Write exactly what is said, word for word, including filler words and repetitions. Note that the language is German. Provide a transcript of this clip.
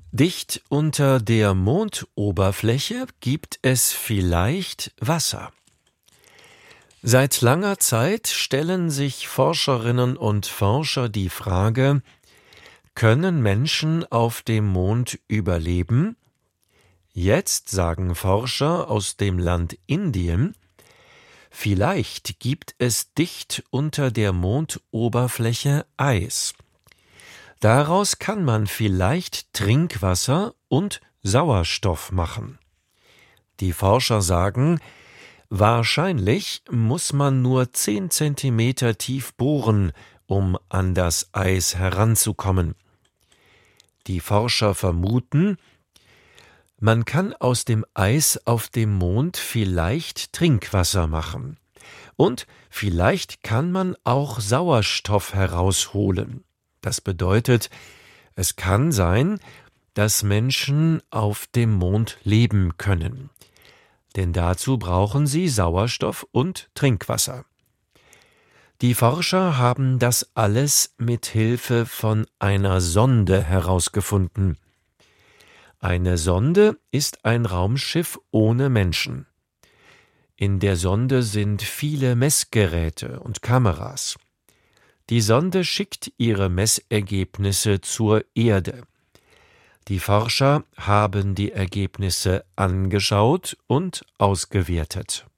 Dicht unter der Mondoberfläche gibt es vielleicht Wasser. Seit langer Zeit stellen sich Forscherinnen und Forscher die Frage: Können Menschen auf dem Mond überleben? Jetzt sagen Forscher aus dem Land Indien: Vielleicht gibt es dicht unter der Mondoberfläche Eis. Daraus kann man vielleicht Trinkwasser und Sauerstoff machen. Die Forscher sagen, wahrscheinlich muss man nur zehn Zentimeter tief bohren, um an das Eis heranzukommen. Die Forscher vermuten, man kann aus dem Eis auf dem Mond vielleicht Trinkwasser machen. Und vielleicht kann man auch Sauerstoff herausholen. Das bedeutet, es kann sein, dass Menschen auf dem Mond leben können. Denn dazu brauchen sie Sauerstoff und Trinkwasser. Die Forscher haben das alles mit Hilfe von einer Sonde herausgefunden. Eine Sonde ist ein Raumschiff ohne Menschen. In der Sonde sind viele Messgeräte und Kameras. Die Sonde schickt ihre Messergebnisse zur Erde. Die Forscher haben die Ergebnisse angeschaut und ausgewertet.